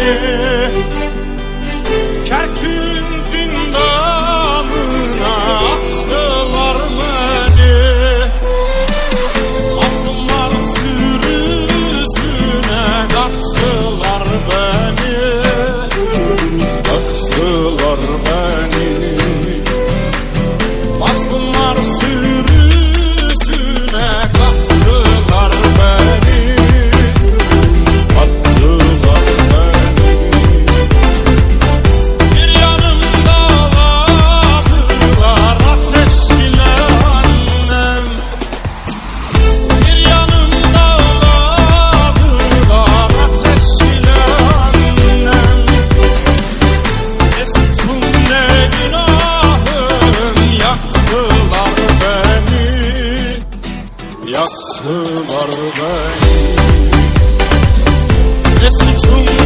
beni. Kerkün zindanına attılar beni. Attılar sürüsüne kattılar beni. Kattılar beni. Attılar sürüsüne kattılar beni. Attılar beni. Bir yanımda dağladılar ateş ile annem. Bir yanımda dağladılar ateş ile annem. Ne suçum ne günahım, yaktılar beni. Yaktılar beni. Ne suçum